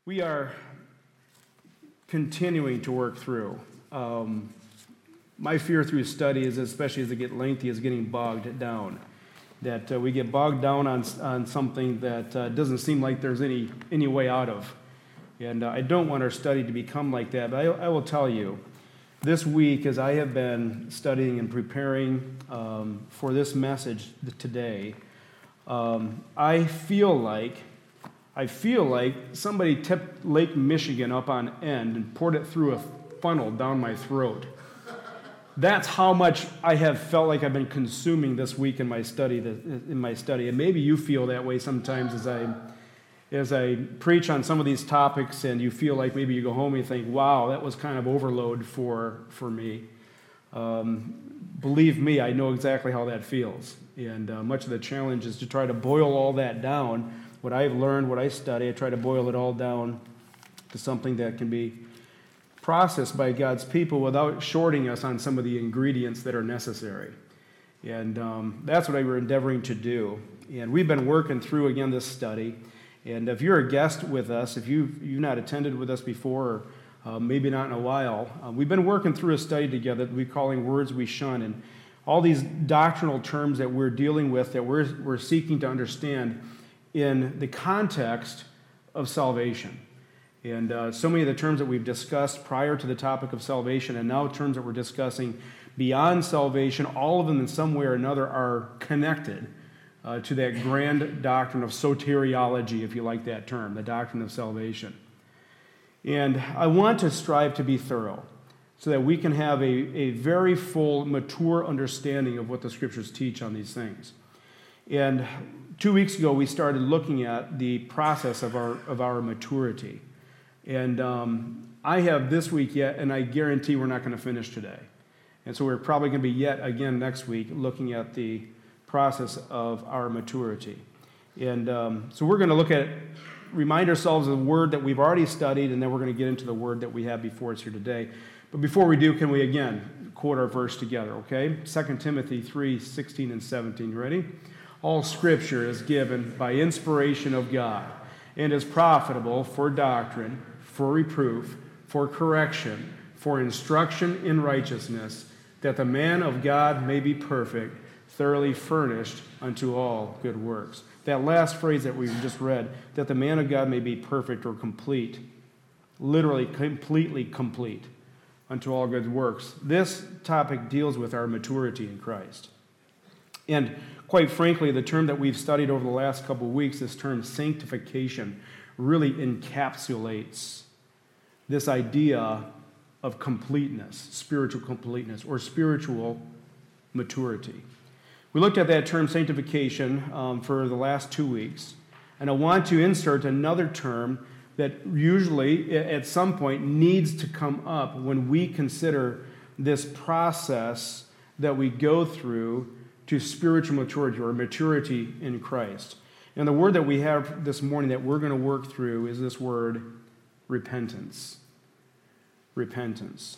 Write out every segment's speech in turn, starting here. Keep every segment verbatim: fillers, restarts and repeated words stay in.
We are continuing to work through. Um, my fear through study is, especially as it gets lengthy, is getting bogged down. That uh, we get bogged down on on something that uh, doesn't seem like there's any any way out of. And uh, I don't want our study to become like that. But I, I will tell you, this week, as I have been studying and preparing um, for this message today, um, I feel like I feel like somebody tipped Lake Michigan up on end and poured it through a funnel down my throat. That's how much I have felt like I've been consuming this week in my study. In my study, and maybe you feel that way sometimes as I as I preach on some of these topics, and you feel like maybe you go home and you think, "Wow, that was kind of overload for for me." Um, believe me, I know exactly how that feels, and uh, much of the challenge is to try to boil all that down. What I've learned, what I study, I try to boil it all down to something that can be processed by God's people without shorting us on some of the ingredients that are necessary. And um, that's what I were endeavoring to do. And we've been working through, again, this study. And if you're a guest with us, if you've, you've not attended with us before, or uh, maybe not in a while, uh, we've been working through a study together that we're calling Words We Shun. And all these doctrinal terms that we're dealing with, that we're, we're seeking to understand in the context of salvation. And uh, so many of the terms that we've discussed prior to the topic of salvation, and now terms that we're discussing beyond salvation, all of them in some way or another are connected uh, to that grand doctrine of soteriology, if you like that term, the doctrine of salvation. And I want to strive to be thorough so that we can have a, a very full, mature understanding of what the Scriptures teach on these things. And two weeks ago, we started looking at the process of our of our maturity. And um, I have this week yet, and I guarantee we're not going to finish today. And so we're probably going to be yet again next week looking at the process of our maturity. And um, so we're going to look at, remind ourselves of the word that we've already studied, and then we're going to get into the word that we have before us here today. But before we do, can we again quote our verse together, okay? Second Timothy three, sixteen and seventeen. You ready? All Scripture is given by inspiration of God and is profitable for doctrine, for reproof, for correction, for instruction in righteousness, that the man of God may be perfect, thoroughly furnished unto all good works. That last phrase that we just read, that the man of God may be perfect or complete, literally completely complete unto all good works. This topic deals with our maturity in Christ. And quite frankly, the term that we've studied over the last couple of weeks, this term sanctification, really encapsulates this idea of completeness, spiritual completeness, or spiritual maturity. We looked at that term sanctification um, for the last two weeks, and I want to insert another term that usually at some point needs to come up when we consider this process that we go through to spiritual maturity or maturity in Christ. And the word that we have this morning that we're going to work through is this word, repentance. Repentance.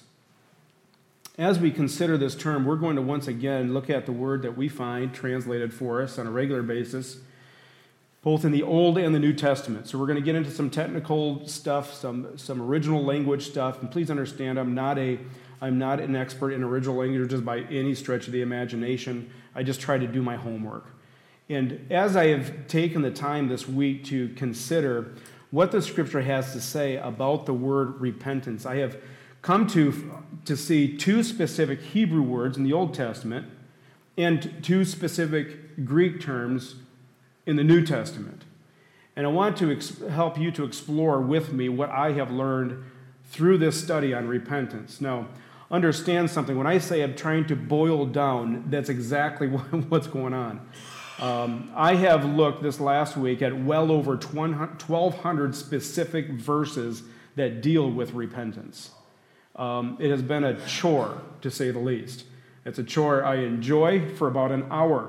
As we consider this term, we're going to once again look at the word that we find translated for us on a regular basis, both in the Old and the New Testament. So we're going to get into some technical stuff, some, some original language stuff. And please understand, I'm not a I'm not an expert in original languages by any stretch of the imagination. I just try to do my homework. And as I have taken the time this week to consider what the Scripture has to say about the word repentance, I have come to, to see two specific Hebrew words in the Old Testament and two specific Greek terms in the New Testament. And I want to ex- help you to explore with me what I have learned through this study on repentance. Now, understand something. When I say I'm trying to boil down, that's exactly what's going on. Um, I have looked this last week at well over twelve hundred specific verses that deal with repentance. Um, it has been a chore, to say the least. It's a chore I enjoy for about an hour.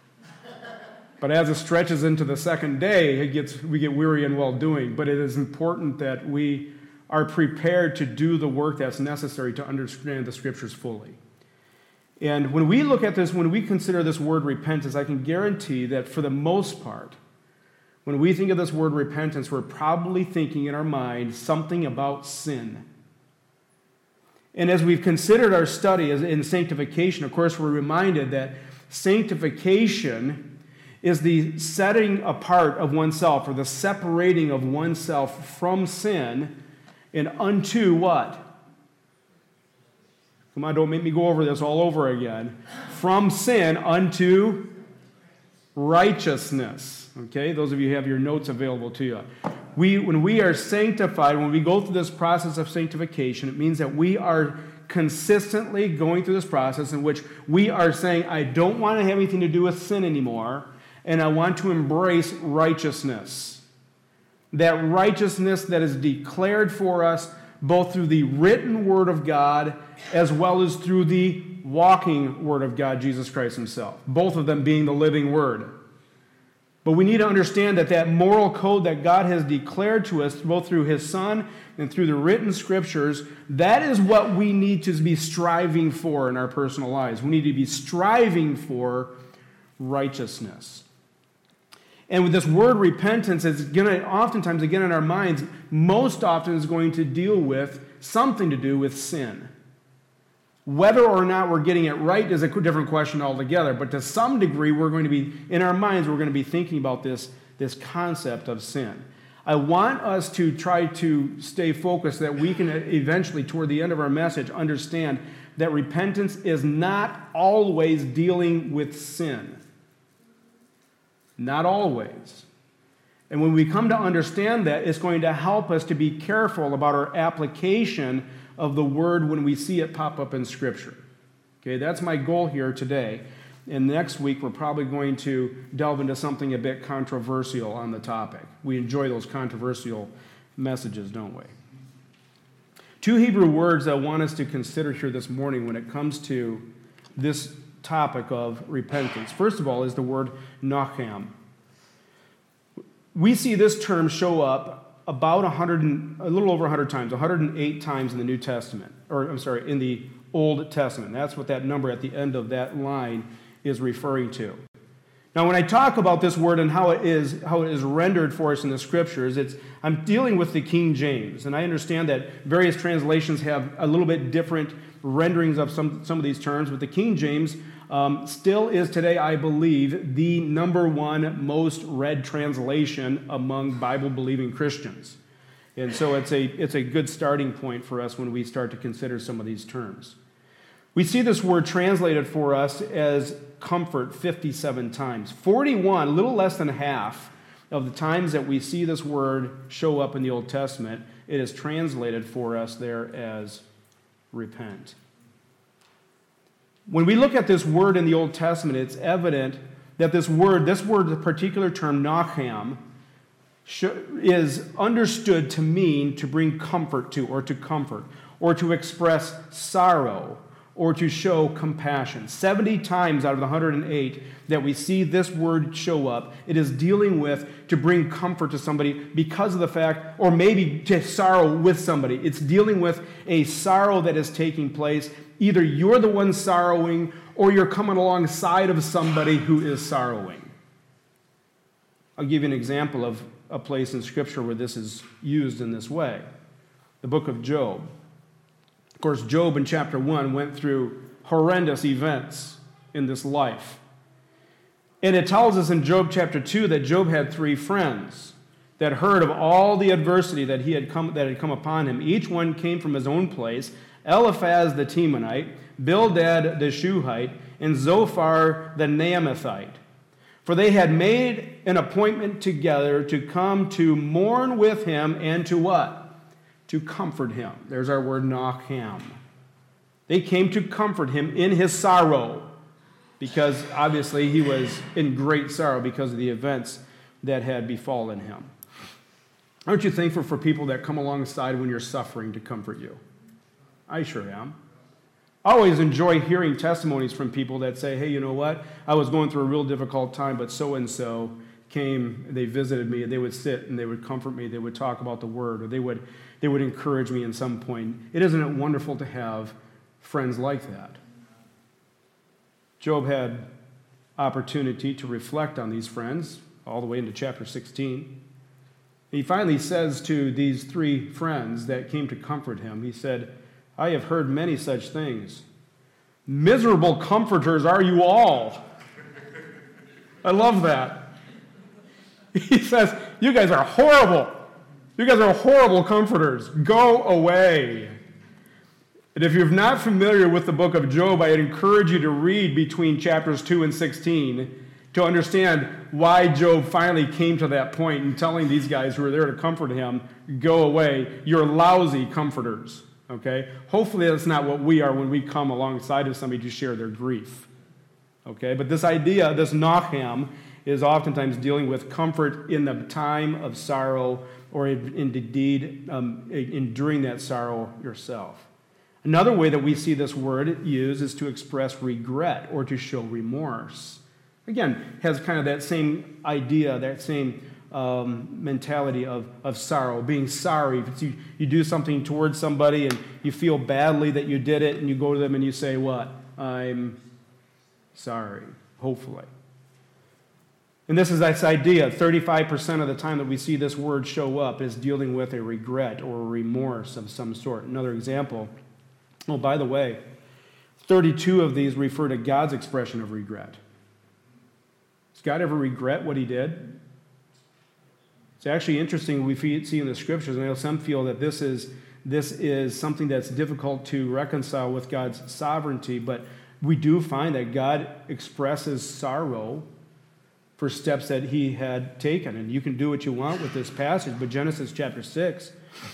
But as it stretches into the second day, it gets we get weary and well-doing. But it is important that we are prepared to do the work that's necessary to understand the Scriptures fully. And when we look at this, when we consider this word repentance, I can guarantee that for the most part, When we think of this word repentance, we're probably thinking in our mind something about sin. And as we've considered our study in sanctification, of course, we're reminded that sanctification is the setting apart of oneself, or the separating of oneself from sin and unto what? Come on, don't make me go over this all over again. From sin unto righteousness. Okay, those of you who have your notes available to you. We, when we are sanctified, when we go through this process of sanctification, it means that we are consistently going through this process in which we are saying, I don't want to have anything to do with sin anymore, and I want to embrace righteousness. That righteousness that is declared for us both through the written Word of God as well as through the walking Word of God, Jesus Christ Himself. Both of them being the living Word. But we need to understand that that moral code that God has declared to us, both through His Son and through the written Scriptures, that is what we need to be striving for in our personal lives. We need to be striving for righteousness. And with this word repentance, it's going to oftentimes, again in our minds, most often is going to deal with something to do with sin. Whether or not we're getting it right is a different question altogether, but to some degree, we're going to be, in our minds, we're going to be thinking about this, this concept of sin. I want us to try to stay focused that we can eventually, toward the end of our message, understand that repentance is not always dealing with sin. Not always. And when we come to understand that, it's going to help us to be careful about our application of the word when we see it pop up in Scripture. Okay, that's my goal here today. And next week, we're probably going to delve into something a bit controversial on the topic. We enjoy those controversial messages, don't we? Two Hebrew words I want us to consider here this morning when it comes to this topic of repentance. First of all is the word nacham. We see this term show up about one hundred, a little over one hundred times, one hundred eight times in the New Testament, or I'm sorry, in the Old Testament. That's what that number at the end of that line is referring to. Now, when I talk about this word and how it is how it is rendered for us in the Scriptures, it's I'm dealing with the King James, and I understand that various translations have a little bit different renderings of some, some of these terms, but the King James um, still is today, I believe, the number one most read translation among Bible-believing Christians. And so it's a, it's a good starting point for us when we start to consider some of these terms. We see this word translated for us as comfort fifty-seven times. forty-one, a little less than half of the times that we see this word show up in the Old Testament, it is translated for us there as repent. When we look at this word in the Old Testament, it's evident that this word, this word, the particular term, nacham, is understood to mean to bring comfort to, or to comfort, or to express sorrow, or to show compassion. seventy times out of the one hundred eight that we see this word show up, it is dealing with to bring comfort to somebody because of the fact, or maybe to sorrow with somebody. It's dealing with a sorrow that is taking place. Either you're the one sorrowing, or you're coming alongside of somebody who is sorrowing. I'll give you an example of a place in Scripture where this is used in this way. The book of Job. Of course, Job in chapter one went through horrendous events in this life. And it tells us in Job chapter two that Job had three friends that heard of all the adversity that he had come that had come upon him. Each one came from his own place. Eliphaz the Temanite, Bildad the Shuhite, and Zophar the Naamathite. For they had made an appointment together to come to mourn with him and to what? To comfort him. There's our word nacham. They came to comfort him in his sorrow, because obviously he was in great sorrow because of the events that had befallen him. Aren't you thankful for people that come alongside when you're suffering to comfort you? I sure am. I always enjoy hearing testimonies from people that say, hey, you know what? I was going through a real difficult time, but so-and-so came, they visited me, and they would sit and they would comfort me, they would talk about the Word, or they would, they would encourage me in some point. It isn't it wonderful to have friends like that? Job had opportunity to reflect on these friends. all the way into chapter sixteen. He finally says to these three friends that came to comfort him, he said, I have heard many such things. Miserable comforters are you all. I love that. He says, you guys are horrible. You guys are horrible comforters. Go away. And if you're not familiar with the book of Job, I encourage you to read between chapters two and sixteen to understand why Job finally came to that point in telling these guys who were there to comfort him, go away, you're lousy comforters. Okay? Hopefully that's not what we are when we come alongside of somebody to share their grief. Okay? But this idea, this Nacham, is oftentimes dealing with comfort in the time of sorrow or indeed um, enduring that sorrow yourself. Another way that we see this word used is to express regret or to show remorse. Again, has kind of that same idea, that same um, mentality of, of sorrow, being sorry. If you, you do something towards somebody and you feel badly that you did it, and you go to them and you say, what? I'm sorry, hopefully. And this is this idea, thirty-five percent of the time that we see this word show up is dealing with a regret or a remorse of some sort. Another example, oh, by the way, thirty-two of these refer to God's expression of regret. Does God ever regret what he did? It's actually interesting we see in the scriptures, and I know some feel that this is, this is something that's difficult to reconcile with God's sovereignty, but we do find that God expresses sorrow for steps that he had taken. And you can do what you want with this passage, but Genesis chapter six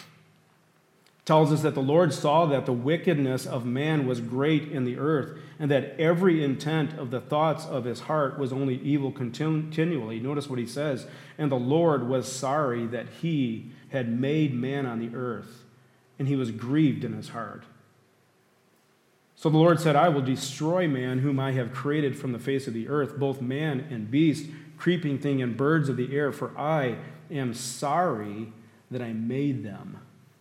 tells us that the Lord saw that the wickedness of man was great in the earth, and that every intent of the thoughts of his heart was only evil continually. Notice what he says, and the Lord was sorry that he had made man on the earth, and he was grieved in his heart. So the Lord said, I will destroy man whom I have created from the face of the earth, both man and beast, creeping thing and birds of the air, for I am sorry that I made them.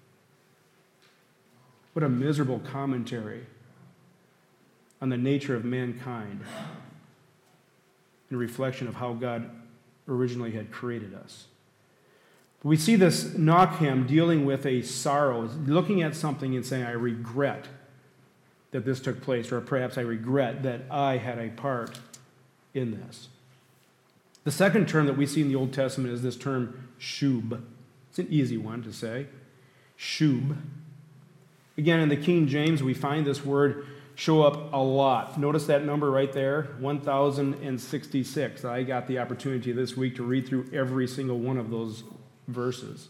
What a miserable commentary on the nature of mankind and reflection of how God originally had created us. We see this Nacham dealing with a sorrow, looking at something and saying, I regret that this took place, or perhaps I regret that I had a part in this. The second term that we see in the Old Testament is this term shub. It's an easy one to say. Shub. Again, in the King James, we find this word show up a lot. Notice that number right there, one thousand sixty-six. I got the opportunity this week to read through every single one of those verses.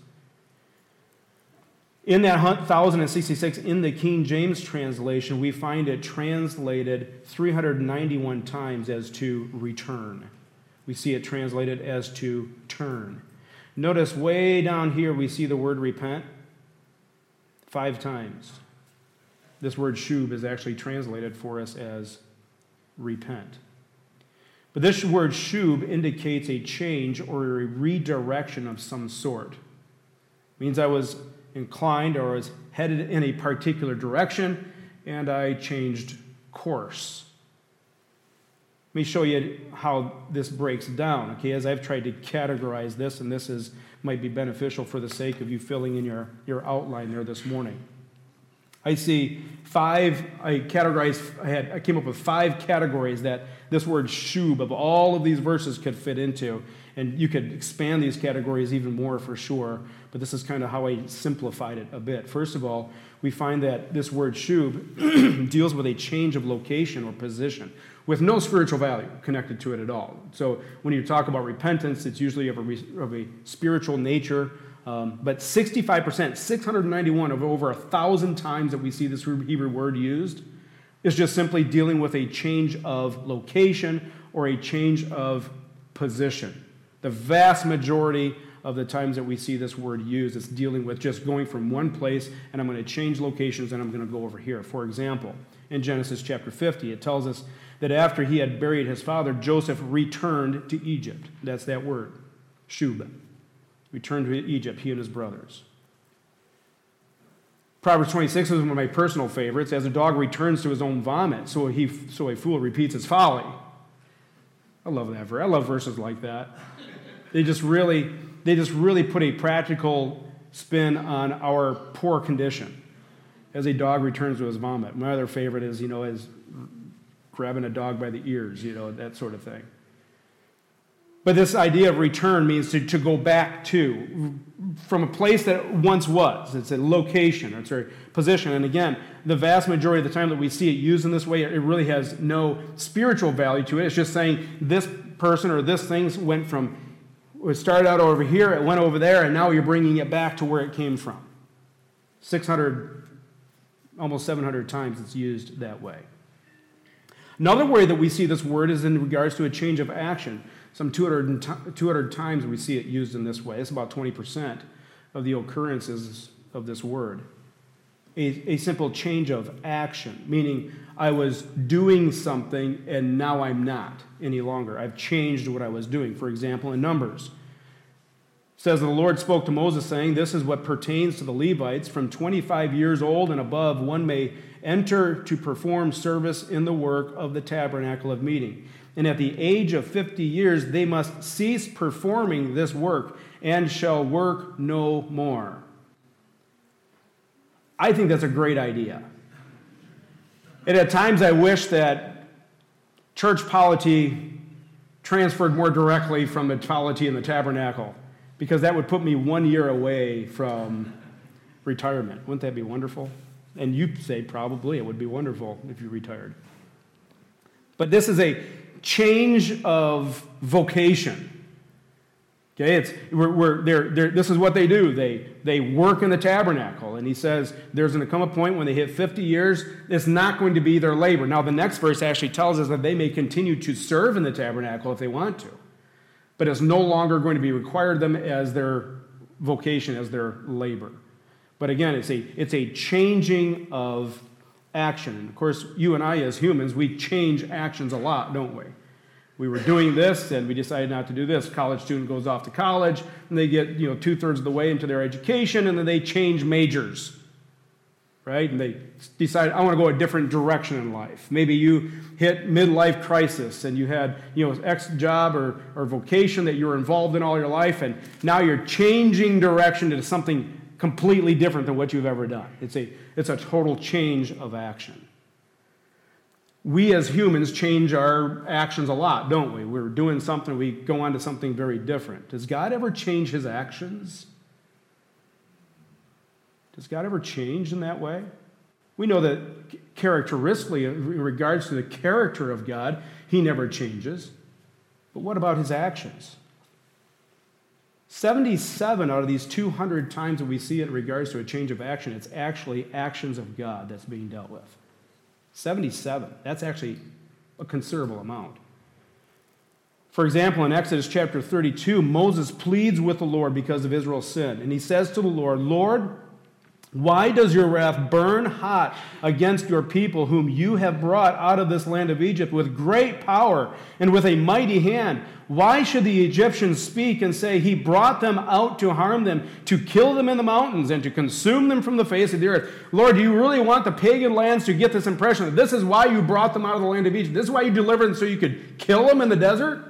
In that one thousand sixty-six, in the King James translation, we find it translated three hundred ninety-one times as to return. We see it translated as to turn. Notice way down here we see the word repent five times. This word shub is actually translated for us as repent. But this word shub indicates a change or a redirection of some sort. It means I was inclined or was headed in a particular direction, and I changed course. Let me show you how this breaks down, okay, as I've tried to categorize this, and this is might be beneficial for the sake of you filling in your, your outline there this morning. I see five, I categorized, I had, I came up with five categories that this word shub of all of these verses could fit into, and you could expand these categories even more for sure, but this is kind of how I simplified it a bit. First of all, we find that this word shub deals with a change of location or position with no spiritual value connected to it at all. So when you talk about repentance, it's usually of a, of a spiritual nature, um, but sixty-five percent, six hundred ninety-one of over a thousand times that we see this Hebrew word used is just simply dealing with a change of location or a change of position. The vast majority of the times that we see this word used, it's dealing with just going from one place, and I'm going to change locations, and I'm going to go over here. For example, in Genesis chapter fifty, it tells us that after he had buried his father, Joseph returned to Egypt. That's that word, shub. Returned to Egypt, he and his brothers. Proverbs twenty-six is one of my personal favorites. As a dog returns to his own vomit, so he so a fool repeats his folly. I love that verse. I love verses like that. They just really, they just really put a practical spin on our poor condition. As a dog returns to his vomit. My other favorite is, you know, is grabbing a dog by the ears, you know, that sort of thing. But this idea of return means to, to go back to, from a place that it once was. It's a location, or it's a position. And again, the vast majority of the time that we see it used in this way, it really has no spiritual value to it. It's just saying this person or this thing went from, it started out over here, it went over there, and now you're bringing it back to where it came from. six hundred, almost seven hundred times it's used that way. Another way that we see this word is in regards to a change of action. Some two hundred, two hundred times we see it used in this way. It's about twenty percent of the occurrences of this word. A, a simple change of action, meaning I was doing something and now I'm not any longer. I've changed what I was doing. For example, in Numbers, it says, the Lord spoke to Moses, saying, this is what pertains to the Levites. From twenty-five years old and above, one may enter to perform service in the work of the tabernacle of meeting. And at the age of fifty years, they must cease performing this work and shall work no more. I think that's a great idea. And at times I wish that church polity transferred more directly from the polity in the tabernacle, because that would put me one year away from retirement. Wouldn't that be wonderful? And you say probably it would be wonderful if you retired. But this is a change of vocation. Okay, it's we're, we're they're, they're, this is what they do. They they work in the tabernacle, and he says there's going to come a point when they hit fifty years. It's not going to be their labor. Now the next verse actually tells us that they may continue to serve in the tabernacle if they want to, but it's no longer going to be required of them as their vocation, as their labor. But again, it's a it's a changing of action. And of course, you and I as humans, we change actions a lot, don't we? We were doing this, and we decided not to do this. College student goes off to college, and they get, you know, two-thirds of the way into their education, and then they change majors, right? And they decide, I want to go a different direction in life. Maybe you hit midlife crisis, and you had, you know, X job or, or vocation that you were involved in all your life, and now you're changing direction to something completely different than what you've ever done. It's a, it's a total change of action. We as humans change our actions a lot, don't we? We're doing something, we go on to something very different. Does God ever change his actions? Does God ever change in that way? We know that characteristically, in regards to the character of God, he never changes. But what about his actions? seventy-seven out of these two hundred times that we see it in regards to a change of action, it's actually actions of God that's being dealt with. seventy-seven. That's actually a considerable amount. For example, in Exodus chapter thirty-two, Moses pleads with the Lord because of Israel's sin. And he says to the Lord, Lord, why does your wrath burn hot against your people whom you have brought out of this land of Egypt with great power and with a mighty hand? Why should the Egyptians speak and say, he brought them out to harm them, to kill them in the mountains, and to consume them from the face of the earth? Lord, do you really want the pagan lands to get this impression that this is why you brought them out of the land of Egypt? This is why you delivered them so you could kill them in the desert?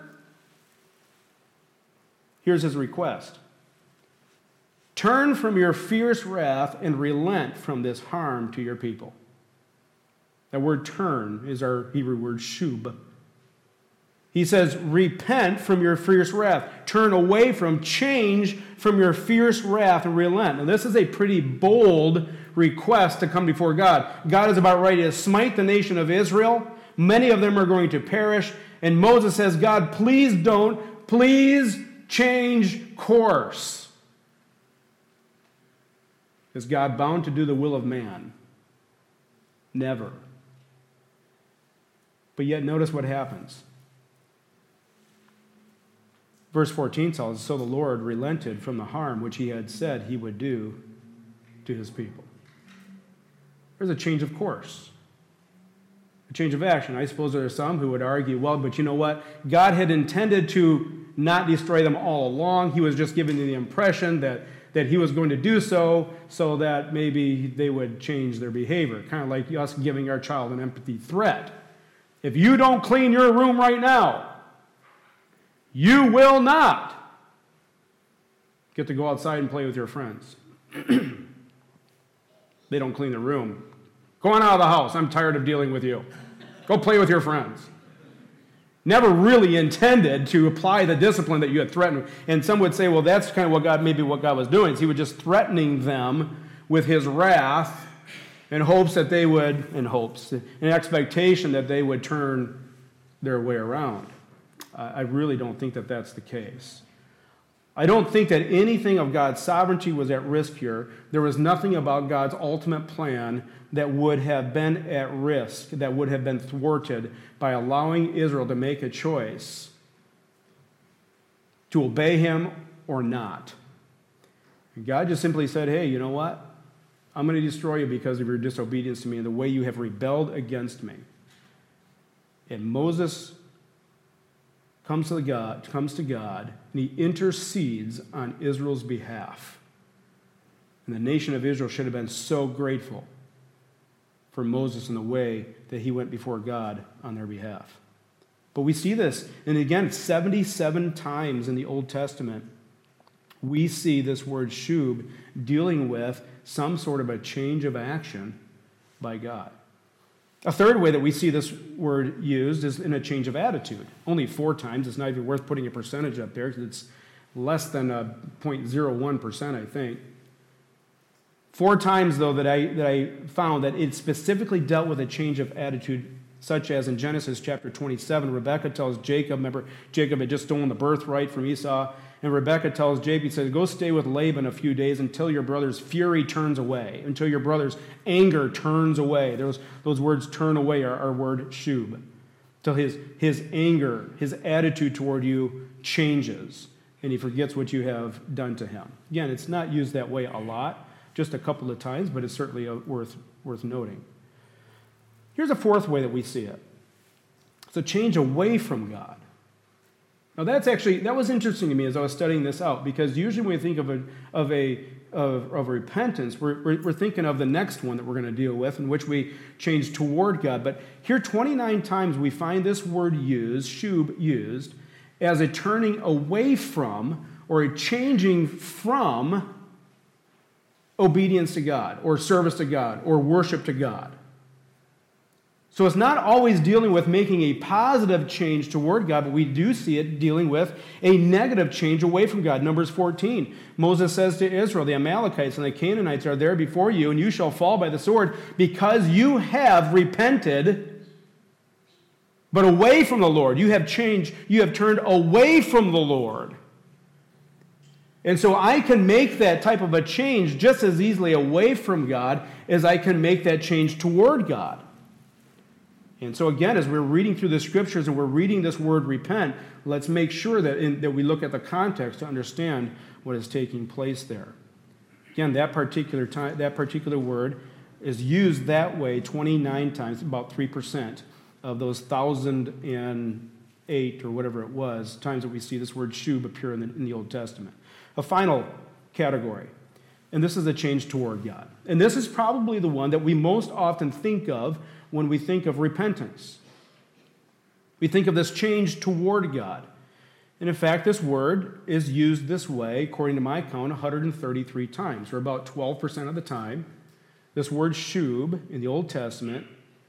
Here's his request. Turn from your fierce wrath and relent from this harm to your people. That word turn is our Hebrew word shub. He says, repent from your fierce wrath. Turn away from, change from your fierce wrath and relent. And this is a pretty bold request to come before God. God is about ready to smite the nation of Israel. Many of them are going to perish. And Moses says, God, please don't, please change course. Is God bound to do the will of man? Never. But yet notice what happens. Verse fourteen tells us, so the Lord relented from the harm which he had said he would do to his people. There's a change of course. A change of action. I suppose there are some who would argue, well, but you know what? God had intended to not destroy them all along. He was just giving you the impression that, that he was going to do so, so that maybe they would change their behavior. Kind of like us giving our child an empathy threat. If you don't clean your room right now, you will not get to go outside and play with your friends. They don't clean the room. Go on out of the house. I'm tired of dealing with you. Go play with your friends. Never really intended to apply the discipline that you had threatened. And some would say, well, that's kind of what God, maybe what God was doing. Is he was just threatening them with his wrath in hopes that they would, in hopes, in expectation that they would turn their way around. Uh, I really don't think that that's the case. I don't think that anything of God's sovereignty was at risk here. There was nothing about God's ultimate plan that would have been at risk, that would have been thwarted by allowing Israel to make a choice to obey him or not. And God just simply said, hey, you know what? I'm going to destroy you because of your disobedience to me and the way you have rebelled against me. And Moses comes to God, comes to God, and he intercedes on Israel's behalf. And the nation of Israel should have been so grateful for Moses in the way that he went before God on their behalf. But we see this, and again, seventy-seven times in the Old Testament, we see this word shub dealing with some sort of a change of action by God. A third way that we see this word used is in a change of attitude. Only four times. It's not even worth putting a percentage up there because it's less than a zero point zero one percent, I think. Four times, though, that I, that I found that it specifically dealt with a change of attitude, such as in Genesis chapter twenty-seven, Rebekah tells Jacob, remember, Jacob had just stolen the birthright from Esau, and Rebekah tells Jacob, he says, go stay with Laban a few days until your brother's fury turns away, until your brother's anger turns away. Those, those words turn away are our word shub. Till his, his anger, his attitude toward you changes, and he forgets what you have done to him. Again, it's not used that way a lot, just a couple of times, but it's certainly worth, worth noting. Here's a fourth way that we see it. It's a change away from God. Now that's actually, that was interesting to me as I was studying this out, because usually when we think of a, of a, of, of repentance, we're, we're, we're thinking of the next one that we're going to deal with, in which we change toward God. But here twenty-nine times we find this word used, shub used, as a turning away from, or a changing from obedience to God, or service to God, or worship to God. So it's not always dealing with making a positive change toward God, but we do see it dealing with a negative change away from God. Numbers fourteen, Moses says to Israel, the Amalekites and the Canaanites are there before you, and you shall fall by the sword because you have repented, but away from the Lord. You have changed, you have turned away from the Lord. And so I can make that type of a change just as easily away from God as I can make that change toward God. And so again, as we're reading through the scriptures and we're reading this word repent, let's make sure that, in, that we look at the context to understand what is taking place there. Again, that particular time, that particular word is used that way twenty-nine times, about three percent of those one thousand eight or whatever it was, times that we see this word shub appear in the, in the Old Testament. A final category, and this is a change toward God. And this is probably the one that we most often think of when we think of repentance. We think of this change toward God. And in fact, this word is used this way, according to my count, one hundred thirty-three times, or about twelve percent of the time. This word shub in the Old Testament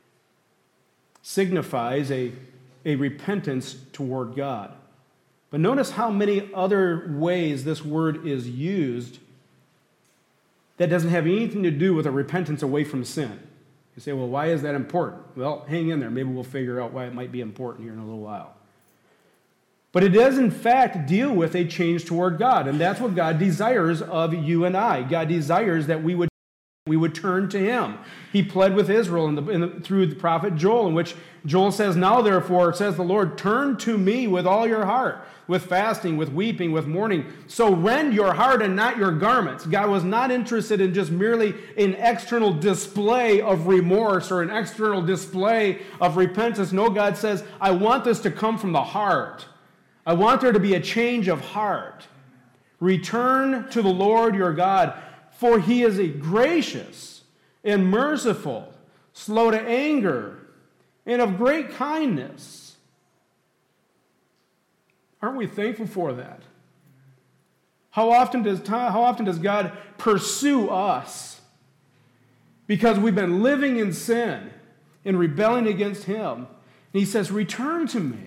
signifies a, a repentance toward God. But notice how many other ways this word is used that doesn't have anything to do with a repentance away from sin. You say, well, why is that important? Well, hang in there. Maybe we'll figure out why it might be important here in a little while. But it does, in fact, deal with a change toward God. And that's what God desires of you and I. God desires that we would, we would turn to him. He pled with Israel in the, in the, through the prophet Joel, in which Joel says, now therefore, says the Lord, turn to me with all your heart, with fasting, with weeping, with mourning. So rend your heart and not your garments. God was not interested in just merely an external display of remorse or an external display of repentance. No, God says, I want this to come from the heart. I want there to be a change of heart. Return to the Lord your God, for he is a gracious and merciful, slow to anger, and of great kindness. Aren't we thankful for that? How often does how often does God pursue us because we've been living in sin and rebelling against Him? And He says, return to me.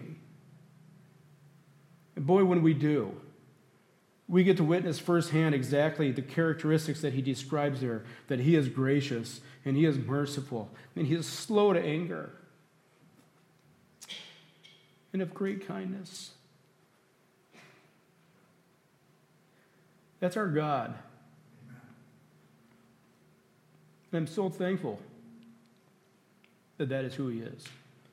And boy, when we do, we get to witness firsthand exactly the characteristics that He describes there, that He is gracious and He is merciful and He is slow to anger and of great kindness. That's our God. And I'm so thankful that that is who He is.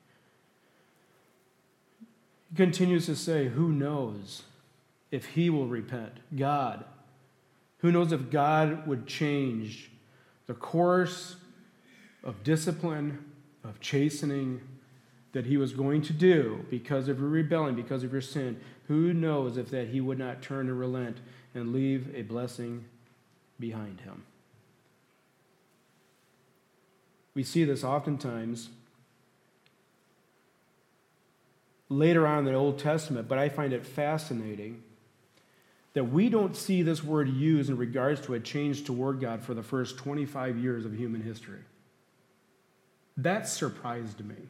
He continues to say, who knows if He will repent? God. Who knows if God would change the course of discipline, of chastening that He was going to do because of your rebellion, because of your sin? Who knows if that He would not turn and relent and leave a blessing behind Him? We see this oftentimes later on in the Old Testament, but I find it fascinating that we don't see this word used in regards to a change toward God for the first twenty-five years of human history. That surprised me.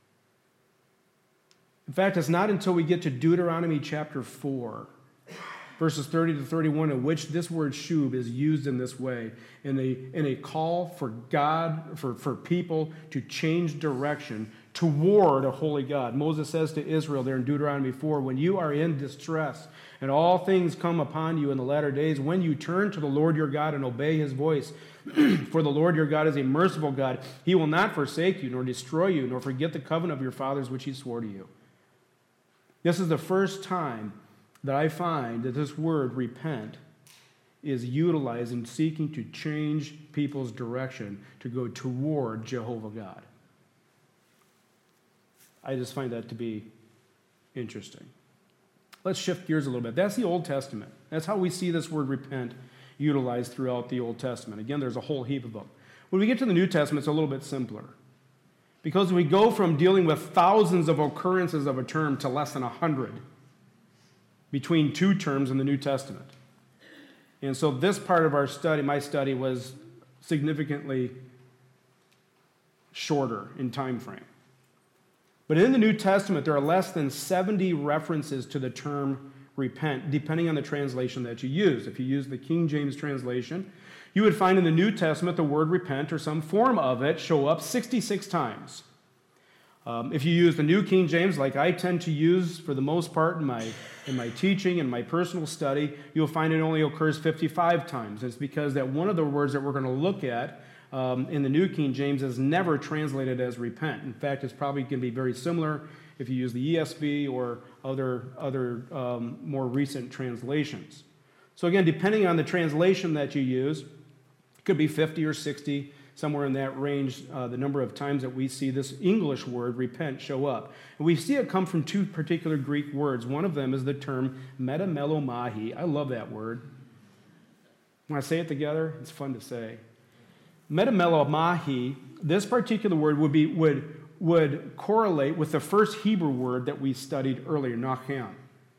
In fact, it's not until we get to Deuteronomy chapter four, verses thirty to thirty-one, in which this word shuv is used in this way, in a, in a call for God, for, for people to change direction toward a holy God. Moses says to Israel there in Deuteronomy four, when you are in distress and all things come upon you in the latter days, when you turn to the Lord your God and obey His voice, for the Lord your God is a merciful God. He will not forsake you, nor destroy you, nor forget the covenant of your fathers which He swore to you. This is the first time that I find that this word repent is utilized in seeking to change people's direction to go toward Jehovah God. I just find that to be interesting. Let's shift gears a little bit. That's the Old Testament. That's how we see this word repent utilized throughout the Old Testament. Again, there's a whole heap of them. When we get to the New Testament, it's a little bit simpler. Because we go from dealing with thousands of occurrences of a term to less than a hundred between two terms in the New Testament. And so this part of our study, my study, was significantly shorter in time frame. But in the New Testament, there are less than seventy references to the term repent, depending on the translation that you use. If you use the King James translation, you would find in the New Testament the word repent or some form of it show up sixty-six times. Um, if you use the New King James, like I tend to use for the most part in my, in my teaching and my personal study, you'll find it only occurs fifty-five times. It's because that one of the words that we're going to look at um, in the New King James is never translated as repent. In fact, it's probably going to be very similar if you use the E S V or other, other um, more recent translations. So again, depending on the translation that you use, it could be fifty or sixty, somewhere in that range, uh, the number of times that we see this English word, repent, show up. And we see it come from two particular Greek words. One of them is the term metamelomai. I love that word. When I say it together, it's fun to say. Metamelomai, this particular word would, be, would, would correlate with the first Hebrew word that we studied earlier, nacham.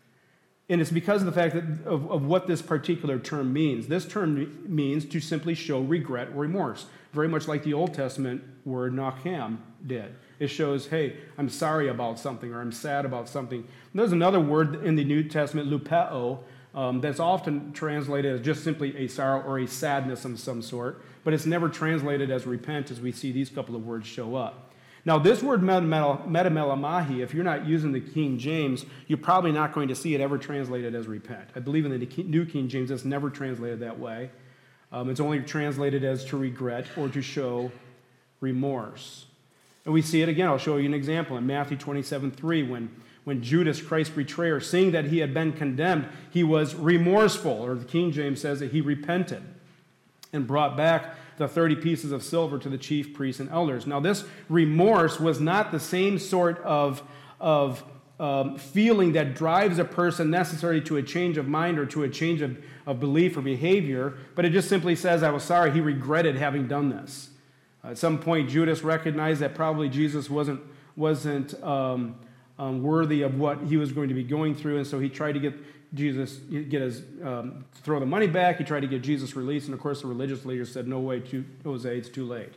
And it's because of the fact that of, of what this particular term means. This term means to simply show regret or remorse, very much like the Old Testament word nacham did. It shows, hey, I'm sorry about something or I'm sad about something. And there's another word in the New Testament, lupeo, um, that's often translated as just simply a sorrow or a sadness of some sort, but it's never translated as repent as we see these couple of words show up. Now, this word metamelomai, if you're not using the King James, you're probably not going to see it ever translated as repent. I believe in the New King James, it's never translated that way. Um, it's only translated as to regret or to show remorse. And we see it again. I'll show you an example in Matthew twenty-seven three, when, when Judas, Christ's betrayer, seeing that he had been condemned, he was remorseful, or the King James says that he repented and brought back the thirty pieces of silver to the chief priests and elders. Now, this remorse was not the same sort of, of um, feeling that drives a person necessary to a change of mind or to a change of, of belief or behavior, but it just simply says, I was sorry, he regretted having done this. Uh, at some point, Judas recognized that probably Jesus wasn't, wasn't um, um, worthy of what he was going to be going through, and so he tried to get Jesus, get his, um, throw the money back. He tried to get Jesus released, and of course the religious leaders said, no way, too, Jose, it's too late.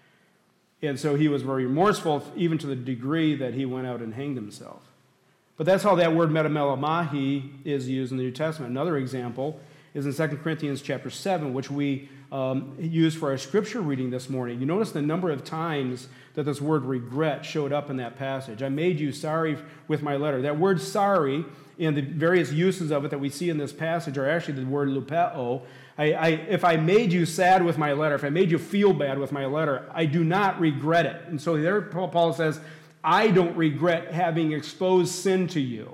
And so he was very remorseful, even to the degree that he went out and hanged himself. But that's how that word metamelomai is used in the New Testament. Another example is in Second Corinthians chapter seven, which we um, used for our scripture reading this morning. You notice the number of times that this word regret showed up in that passage. I made you sorry with my letter. That word sorry and the various uses of it that we see in this passage are actually the word lupeo. I, I, if I made you sad with my letter, if I made you feel bad with my letter, I do not regret it. And so there Paul says, I don't regret having exposed sin to you.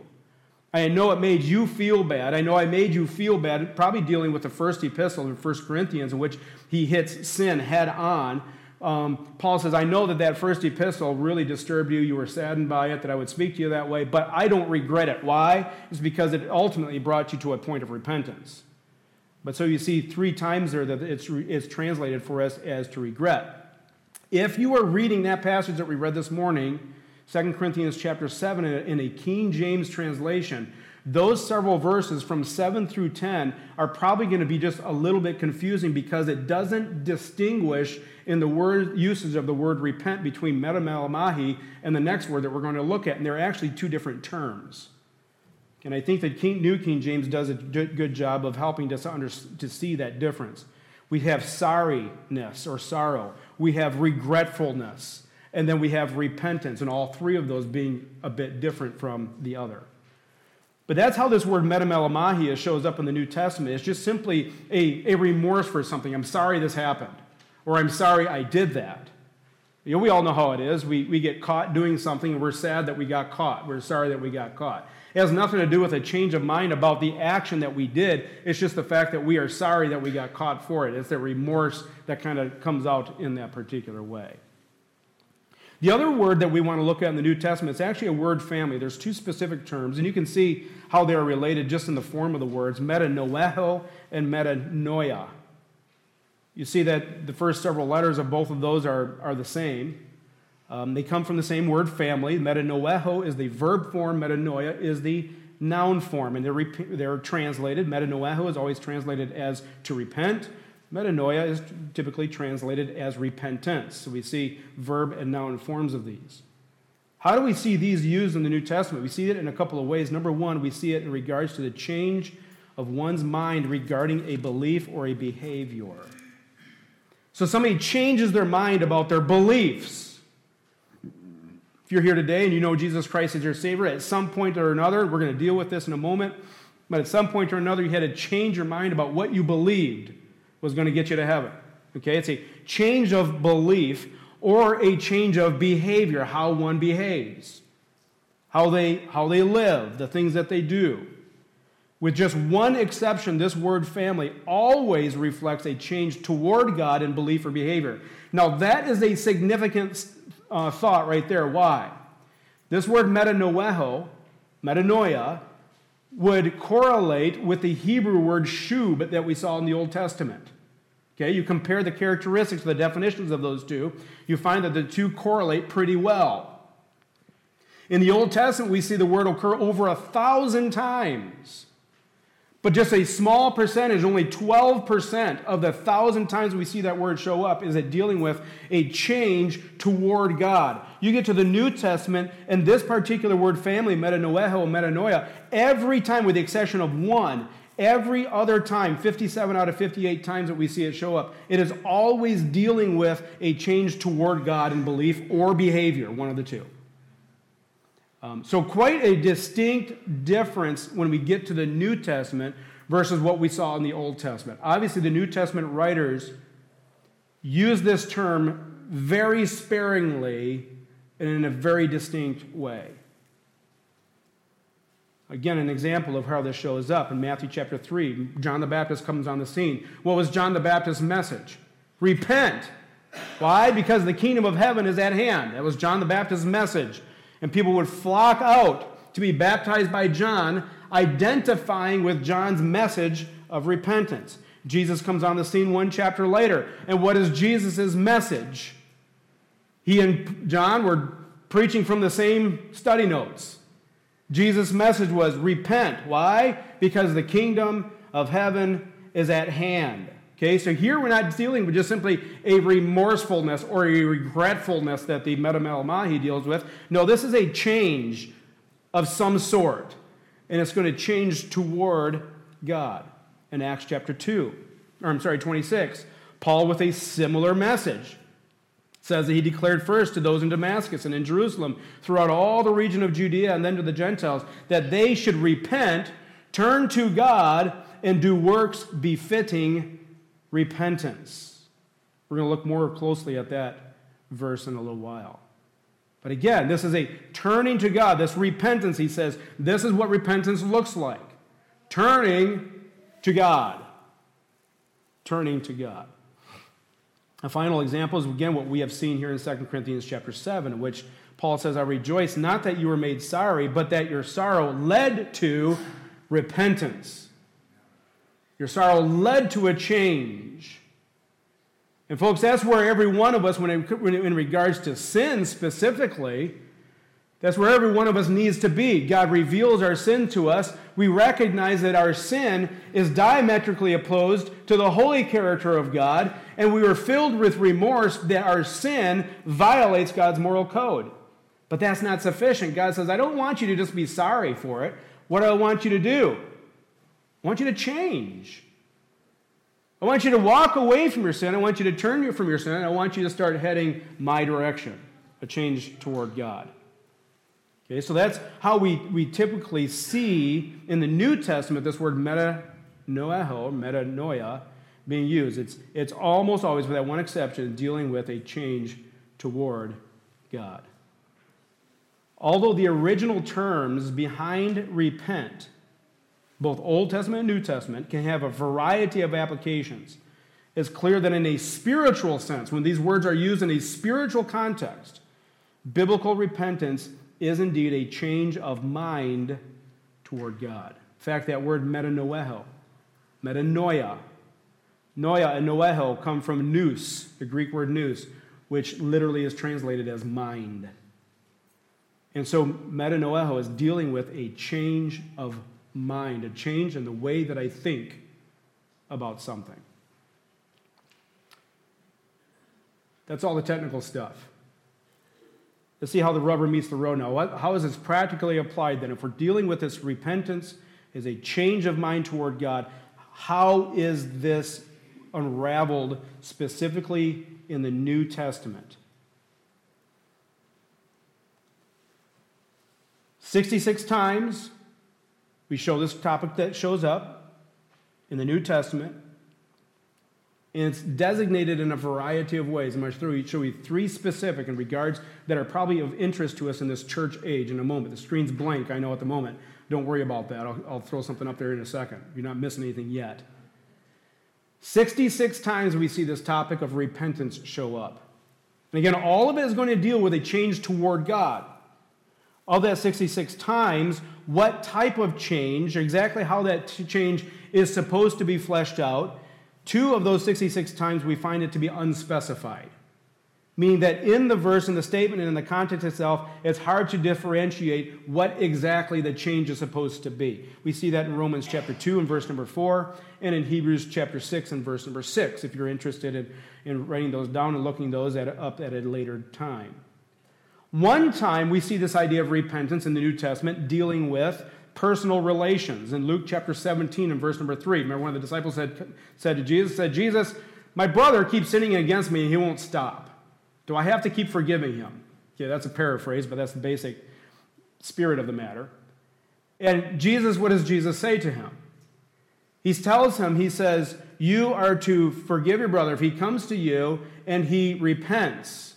I know it made you feel bad. I know I made you feel bad, probably dealing with the first epistle in First Corinthians in which he hits sin head on. Um, Paul says, I know that that first epistle really disturbed you. You were saddened by it, that I would speak to you that way, but I don't regret it. Why? It's because it ultimately brought you to a point of repentance. But so you see three times there that it's, it's translated for us as to regret. If you are reading that passage that we read this morning, Second Corinthians chapter seven, in a King James translation, those several verses from seven through ten are probably going to be just a little bit confusing because it doesn't distinguish in the word usage of the word repent between metamelomai and the next word that we're going to look at, and they're actually two different terms. And I think that King, New King James does a good job of helping us under, to see that difference. We have sorriness or sorrow. We have regretfulness. And then we have repentance, and all three of those being a bit different from the other. But that's how this word metamelomai shows up in the New Testament. It's just simply a, a remorse for something. I'm sorry this happened. Or I'm sorry I did that. You know, we all know how it is. We, we get caught doing something, and we're sad that we got caught. We're sorry that we got caught. It has nothing to do with a change of mind about the action that we did. It's just the fact that we are sorry that we got caught for it. It's the remorse that kind of comes out in that particular way. The other word that we want to look at in the New Testament, it's actually a word family. There's two specific terms, and you can see how they are related just in the form of the words, metanoeo and metanoia. You see that the first several letters of both of those are, are the same. Um, they come from the same word family. Metanoeo is the verb form, metanoia is the noun form, and they're, rep- they're translated. Metanoeo is always translated as to repent. Metanoia is typically translated as repentance. So we see verb and noun forms of these. How do we see these used in the New Testament? We see it in a couple of ways. Number one, we see it in regards to the change of one's mind regarding a belief or a behavior. So somebody changes their mind about their beliefs. If you're here today and you know Jesus Christ is your Savior, at some point or another, we're going to deal with this in a moment, but at some point or another, you had to change your mind about what you believed was going to get you to heaven. Okay, it's a change of belief or a change of behavior, how one behaves, how they, how they live, the things that they do. With just one exception, this word family always reflects a change toward God in belief or behavior. Now, that is a significant uh, thought right there. Why? This word metanoeo, metanoia, would correlate with the Hebrew word shub that we saw in the Old Testament. Okay, you compare the characteristics, the definitions of those two, you find that the two correlate pretty well. In the Old Testament, we see the word occur over a thousand times. But just a small percentage, only twelve percent of the thousand times we see that word show up, is it dealing with a change toward God. You get to the New Testament, and this particular word family, metanoeo, metanoia, every time with the exception of one, every other time, fifty-seven out of fifty-eight times that we see it show up, it is always dealing with a change toward God in belief or behavior, one of the two. Um, so quite a distinct difference when we get to the New Testament versus what we saw in the Old Testament. Obviously, the New Testament writers use this term very sparingly and in a very distinct way. Again, an example of how this shows up in Matthew chapter three. John the Baptist comes on the scene. What was John the Baptist's message? Repent. Why? Because the kingdom of heaven is at hand. That was John the Baptist's message. And people would flock out to be baptized by John, identifying with John's message of repentance. Jesus comes on the scene one chapter later. And what is Jesus' message? He and John were preaching from the same study notes. Jesus' message was repent. Why? Because the kingdom of heaven is at hand. Okay, so here we're not dealing with just simply a remorsefulness or a regretfulness that the metamelomai deals with. No, this is a change of some sort, and it's going to change toward God. In Acts chapter two, or I'm sorry, twenty-six, Paul with a similar message says that he declared first to those in Damascus and in Jerusalem, throughout all the region of Judea and then to the Gentiles, that they should repent, turn to God, and do works befitting repentance. We're going to look more closely at that verse in a little while. But again, this is a turning to God, this repentance. He says, this is what repentance looks like. Turning to God. Turning to God. A final example is, again, what we have seen here in Second Corinthians chapter seven, in which Paul says, I rejoice not that you were made sorry, but that your sorrow led to repentance. Your sorrow led to a change. And folks, that's where every one of us, when in, when in regards to sin specifically, that's where every one of us needs to be. God reveals our sin to us. We recognize that our sin is diametrically opposed to the holy character of God, and we are filled with remorse that our sin violates God's moral code. But that's not sufficient. God says, I don't want you to just be sorry for it. What do I want you to do? I want you to change. I want you to walk away from your sin. I want you to turn from your sin. And I want you to start heading my direction, a change toward God. Okay, so that's how we, we typically see in the New Testament this word metanoeo, metanoia, being used. It's, it's almost always, with that one exception, dealing with a change toward God. Although the original terms behind repent, both Old Testament and New Testament, can have a variety of applications, it's clear that in a spiritual sense, when these words are used in a spiritual context, biblical repentance is indeed a change of mind toward God. In fact, that word metanoeo, metanoia, noia and noeho come from nous, the Greek word nous, which literally is translated as mind. And so metanoeo is dealing with a change of mind, a change in the way that I think about something. That's all the technical stuff. Let's see how the rubber meets the road now. What, how is this practically applied then? If we're dealing with this repentance as a change of mind toward God, how is this unraveled specifically in the New Testament? sixty-six times we show this topic that shows up in the New Testament, and it's designated in a variety of ways. I'm going to show you three specific in regards that are probably of interest to us in this church age in a moment. The screen's blank, I know, at the moment. Don't worry about that. I'll, I'll throw something up there in a second. You're not missing anything yet. sixty-six times we see this topic of repentance show up. And again, all of it is going to deal with a change toward God. Of that sixty-six times, what type of change, exactly how that change is supposed to be fleshed out, two of those sixty-six times we find it to be unspecified. Meaning that in the verse, in the statement, and in the context itself, it's hard to differentiate what exactly the change is supposed to be. We see that in Romans chapter two and verse number four, and in Hebrews chapter six and verse number six, if you're interested in, in writing those down and looking those at, up at a later time. One time we see this idea of repentance in the New Testament dealing with personal relations. In Luke chapter seventeen and verse number three, remember one of the disciples said, said to Jesus, said, Jesus, my brother keeps sinning against me and he won't stop. Do I have to keep forgiving him? Okay, that's a paraphrase, but that's the basic spirit of the matter. And Jesus, what does Jesus say to him? He tells him, he says, you are to forgive your brother if he comes to you and he repents.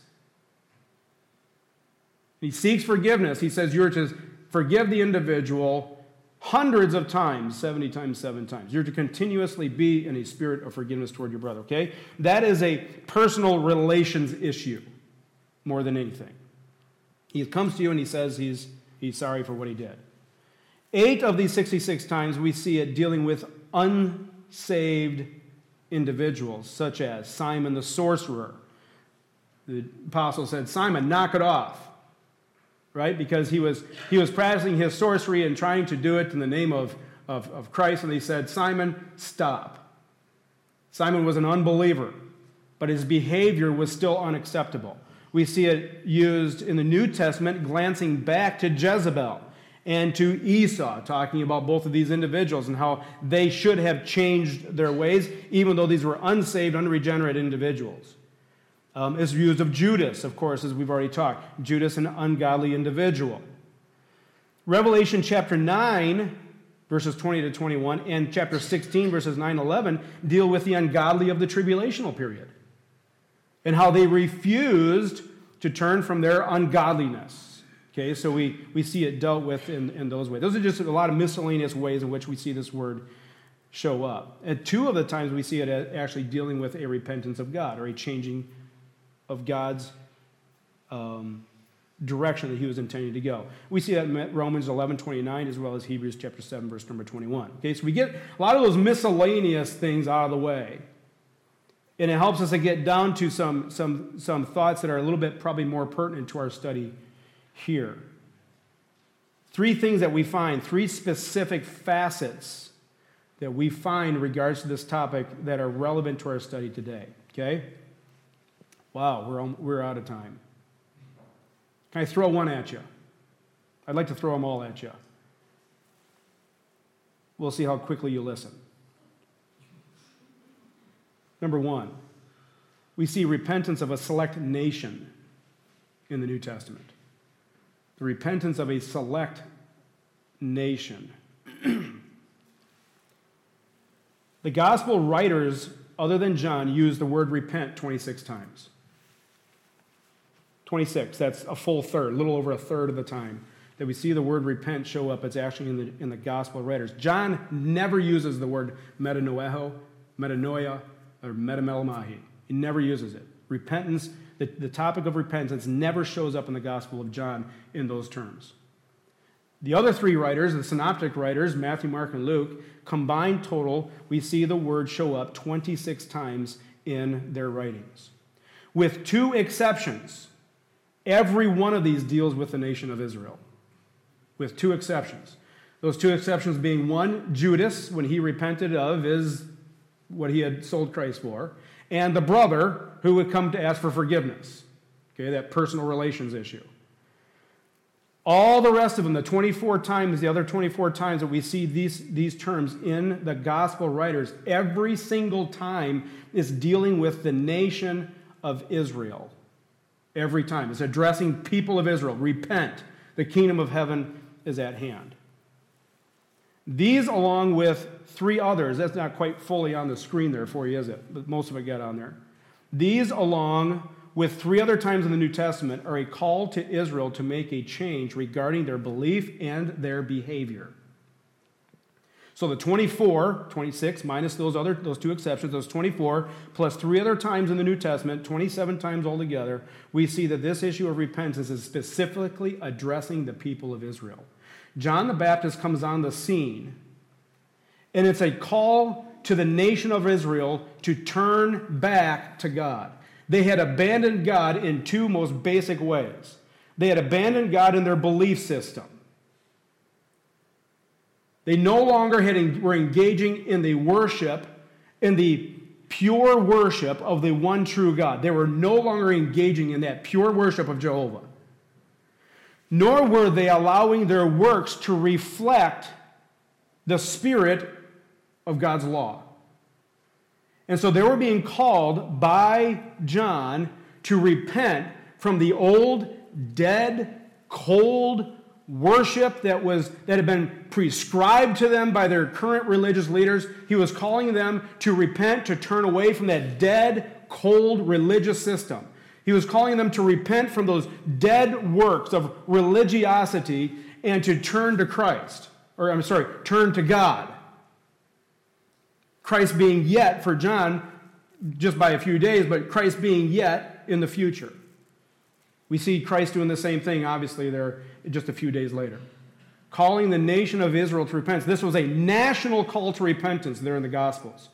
He seeks forgiveness. He says you're to forgive the individual hundreds of times, seventy times, seven times. You're to continuously be in a spirit of forgiveness toward your brother, okay? That is a personal relations issue more than anything. He comes to you and he says he's, he's sorry for what he did. Eight of these sixty-six times we see it dealing with unsaved individuals, such as Simon the sorcerer. The apostle said, Simon, knock it off. right? Because he was he was practicing his sorcery and trying to do it in the name of, of, of Christ, and he said, Simon, stop. Simon was an unbeliever, but his behavior was still unacceptable. We see it used in the New Testament, glancing back to Jezebel and to Esau, talking about both of these individuals and how they should have changed their ways, even though these were unsaved, unregenerate individuals. Um, it's used of Judas, of course, as we've already talked. Judas, an ungodly individual. Revelation chapter nine, verses twenty to twenty-one, and chapter sixteen, verses nine to eleven, deal with the ungodly of the tribulational period and how they refused to turn from their ungodliness. Okay, so we, we see it dealt with in, in those ways. Those are just a lot of miscellaneous ways in which we see this word show up. And two of the times we see it actually dealing with a repentance of God or a changing of God's um, direction that he was intending to go. We see that in Romans eleven twenty-nine as well as Hebrews chapter seven, verse number twenty-one. Okay, so we get a lot of those miscellaneous things out of the way. And it helps us to get down to some, some, some thoughts that are a little bit probably more pertinent to our study here. Three things that we find, three specific facets that we find in regards to this topic that are relevant to our study today. Okay? Wow, we're, on, we're out of time. Can I throw one at you? I'd like to throw them all at you. We'll see how quickly you listen. Number one, we see repentance of a select nation in the New Testament. The repentance of a select nation. The gospel writers, other than John, use the word repent twenty-six times. twenty-six, that's a full third, a little over a third of the time that we see the word repent show up. It's actually in the, in the gospel writers. John never uses the word metanoeo, metanoia, or metamelamahi. He never uses it. Repentance, the, the topic of repentance never shows up in the Gospel of John in those terms. The other three writers, the synoptic writers, Matthew, Mark, and Luke, combined total, we see the word show up twenty-six times in their writings. With two exceptions, every one of these deals with the nation of Israel. With two exceptions. Those two exceptions being one, Judas, when he repented of his what he had sold Christ for, and the brother who would come to ask for forgiveness. Okay, that personal relations issue. All the rest of them, the twenty-four times, the other twenty-four times that we see these, these terms in the gospel writers, every single time is dealing with the nation of Israel. Every time. It's addressing people of Israel. Repent. The kingdom of heaven is at hand. These, along with three others, that's not quite fully on the screen there for you, is it? But most of it got on there. These, along with three other times in the New Testament, are a call to Israel to make a change regarding their belief and their behavior. So the twenty-four, twenty-six, minus those other those two exceptions, those twenty-four, plus three other times in the New Testament, twenty-seven times altogether, we see that this issue of repentance is specifically addressing the people of Israel. John the Baptist comes on the scene, and it's a call to the nation of Israel to turn back to God. They had abandoned God in two most basic ways. They had abandoned God in their belief system. They no longer had, were engaging in the worship, in the pure worship of the one true God. They were no longer engaging in that pure worship of Jehovah. Nor were they allowing their works to reflect the spirit of God's law. And so they were being called by John to repent from the old, dead, cold worship that was that had been prescribed to them by their current religious leaders. He was calling them to repent, to turn away from that dead, cold religious system. He was calling them to repent from those dead works of religiosity and to turn to Christ. Or, I'm sorry, turn to God. Christ being yet, for John, just by a few days, but Christ being yet in the future. We see Christ doing the same thing, obviously, there just a few days later. Calling the nation of Israel to repent. This was a national call to repentance there in the Gospels.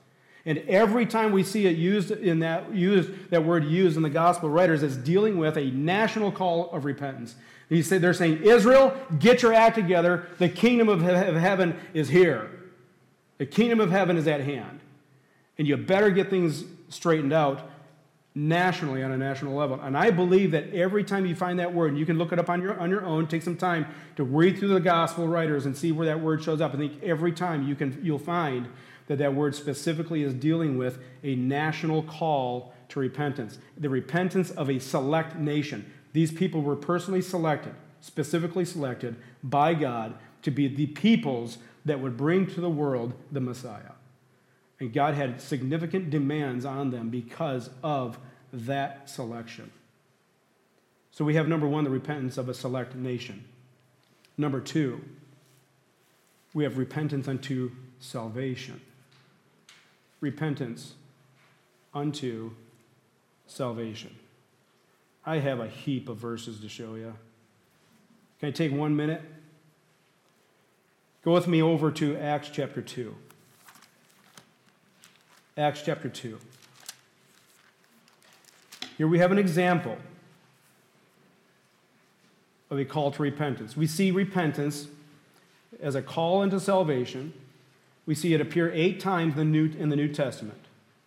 And every time we see it used in that used that word used in the gospel writers, it's dealing with a national call of repentance. He said they're saying, Israel, get your act together. The kingdom of, he- of heaven is here. The kingdom of heaven is at hand. And you better get things straightened out nationally, on a national level. And I believe that every time you find that word, and you can look it up on your on your own, take some time to read through the gospel writers and see where that word shows up. I think every time you can you'll find that that word specifically is dealing with a national call to repentance, the repentance of a select nation. These people were personally selected, specifically selected by God to be the peoples that would bring to the world the Messiah. And God had significant demands on them because of that selection. So we have, number one, the repentance of a select nation. Number two, we have repentance unto salvation. Repentance unto salvation. I have a heap of verses to show you. Can I take one minute? Go with me over to Acts chapter two. Acts chapter two. Here we have an example of a call to repentance. We see repentance as a call into salvation. We see it appear eight times in the New, in the New Testament,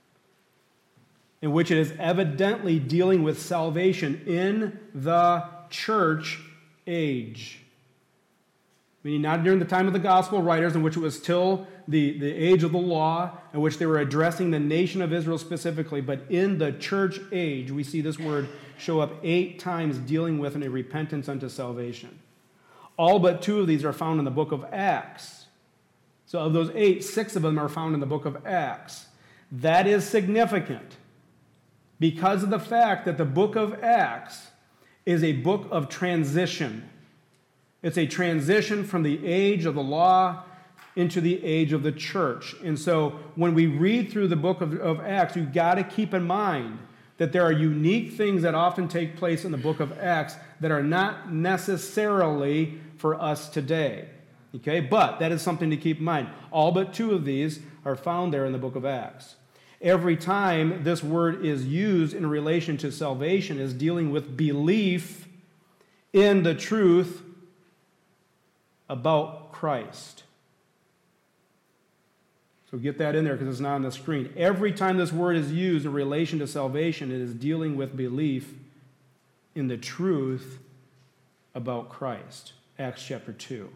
in which it is evidently dealing with salvation in the church age. Meaning not during the time of the gospel writers, in which it was still the, the age of the law, in which they were addressing the nation of Israel specifically, but in the church age, we see this word show up eight times dealing with a repentance unto salvation. All but two of these are found in the book of Acts. So of those eight, six of them are found in the book of Acts. That is significant because of the fact that the book of Acts is a book of transition. It's a transition from the age of the law into the age of the church. And so when we read through the book of, of Acts, you've got to keep in mind that there are unique things that often take place in the book of Acts that are not necessarily for us today. Okay? But that is something to keep in mind. All but two of these are found there in the book of Acts. Every time this word is used in relation to salvation is dealing with belief in the truth about Christ. So get that in there because it's not on the screen. Every time this word is used in relation to salvation, it is dealing with belief in the truth about Christ. Acts chapter two.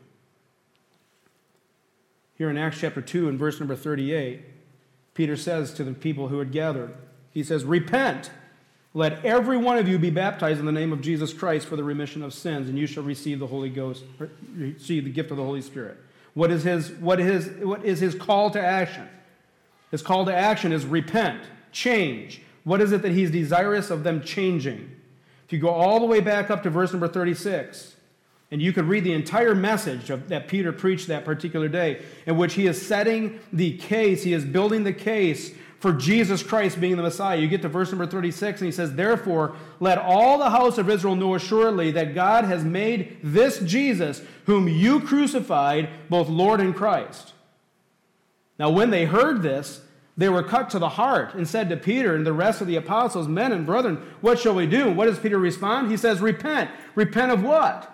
Here in Acts chapter two, in verse number thirty-eight, Peter says to the people who had gathered, he says, "Repent, let every one of you be baptized in the name of Jesus Christ for the remission of sins, and you shall receive the Holy Ghost, receive the gift of the Holy Spirit." What is his, what is, what is his call to action? His call to action is repent, change. What is it that he's desirous of them changing? If you go all the way back up to verse number thirty-six, and you could read the entire message of, that Peter preached that particular day, in which he is setting the case, he is building the case for Jesus Christ being the Messiah. You get to verse number thirty-six, and he says, "Therefore, let all the house of Israel know assuredly that God has made this Jesus, whom you crucified, both Lord and Christ." Now, when they heard this, they were cut to the heart and said to Peter and the rest of the apostles, "Men and brethren, what shall we do?" What does Peter respond? He says, "Repent." Repent of what?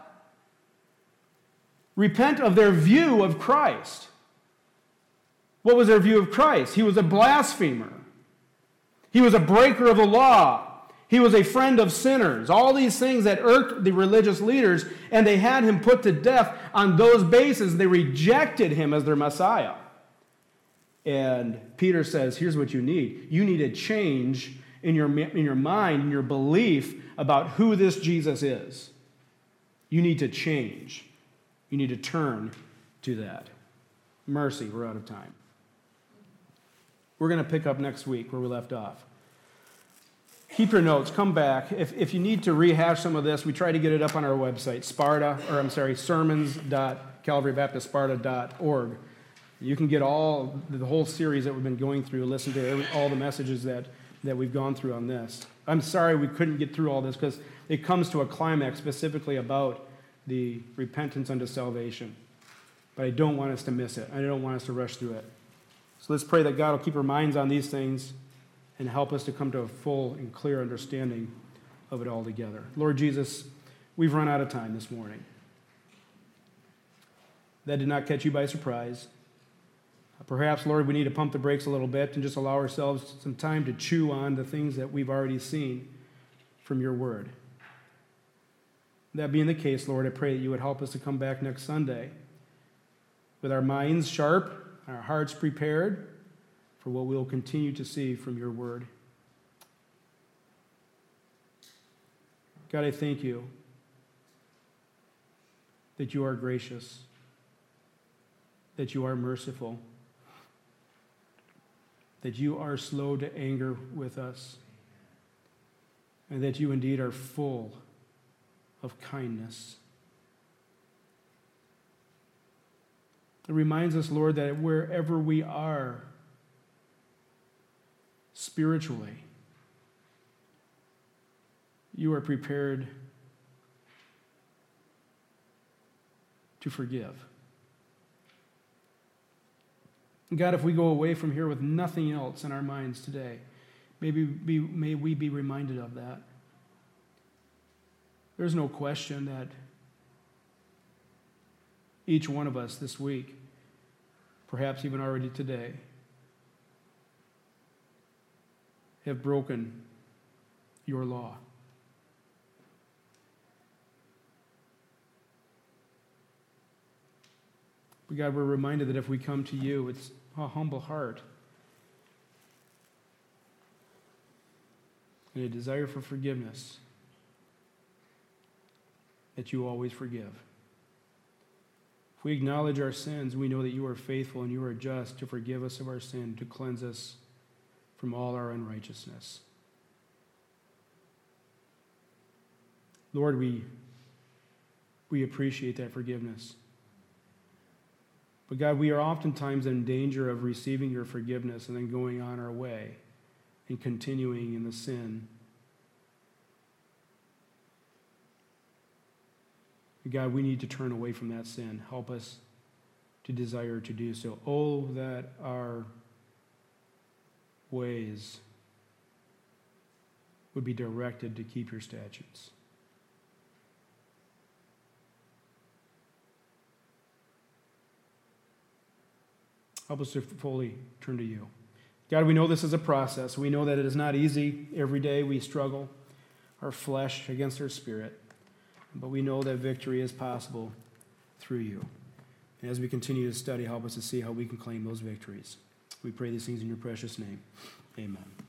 Repent of their view of Christ. What was their view of Christ? He was a blasphemer. He was a breaker of the law. He was a friend of sinners. All these things that irked the religious leaders, and they had him put to death on those bases. They rejected him as their Messiah. And Peter says, here's what you need. You need a change in your, in your mind, in your belief about who this Jesus is. You need to change. You need to turn to that. Mercy, we're out of time. We're going to pick up next week where we left off. Keep your notes. Come back. If, if you need to rehash some of this, we try to get it up on our website, Sparta, or I'm sorry, sermons dot calvary baptist sparta dot org. You can get all the whole series that we've been going through, listen to every, all the messages that, that we've gone through on this. I'm sorry we couldn't get through all this because it comes to a climax specifically about the repentance unto salvation. But I don't want us to miss it. I don't want us to rush through it. So let's pray that God will keep our minds on these things and help us to come to a full and clear understanding of it all together. Lord Jesus, we've run out of time this morning. That did not catch you by surprise. Perhaps, Lord, we need to pump the brakes a little bit and just allow ourselves some time to chew on the things that we've already seen from your word. That being the case, Lord, I pray that you would help us to come back next Sunday with our minds sharp, our hearts prepared for what we'll continue to see from your word. God, I thank you that you are gracious, that you are merciful, that you are slow to anger with us, and that you indeed are full of kindness. It reminds us, Lord, that wherever we are spiritually, you are prepared to forgive. God, if we go away from here with nothing else in our minds today, maybe be, may we be reminded of that. There's no question that each one of us this week, perhaps even already today, have broken your law. But God, we're reminded that if we come to you, it's a humble heart and a desire for forgiveness, that you always forgive. If we acknowledge our sins, we know that you are faithful and you are just to forgive us of our sin, to cleanse us from all our unrighteousness. Lord, we, we appreciate that forgiveness. But God, we are oftentimes in danger of receiving your forgiveness and then going on our way and continuing in the sin. God, we need to turn away from that sin. Help us to desire to do so. Oh, that our ways would be directed to keep your statutes. Help us to fully turn to you. God, we know this is a process. We know that it is not easy. Every day we struggle, our flesh against our spirit. But we know that victory is possible through you. And as we continue to study, help us to see how we can claim those victories. We pray these things in your precious name. Amen.